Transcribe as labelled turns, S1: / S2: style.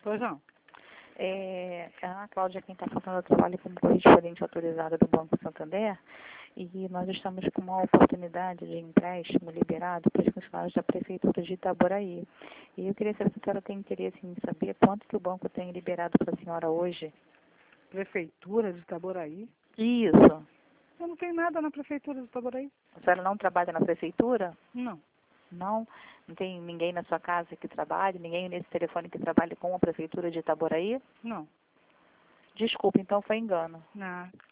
S1: Pois não.
S2: A Cláudia, quem está fazendo o trabalho como correspondente autorizada do Banco Santander, e nós estamos com uma oportunidade de empréstimo liberado para os funcionários da Prefeitura de Itaboraí. E eu queria saber se a senhora tem interesse em saber quanto que o banco tem liberado para a senhora hoje.
S1: Prefeitura de Itaboraí?
S2: Isso.
S1: Eu não tenho nada na Prefeitura de Itaboraí.
S2: A senhora não trabalha na Prefeitura?
S1: Não.
S2: Não? Não tem ninguém na sua casa que trabalhe? Ninguém nesse telefone que trabalhe com a Prefeitura de Itaboraí?
S1: Não.
S2: Desculpe, então foi engano.
S1: Não.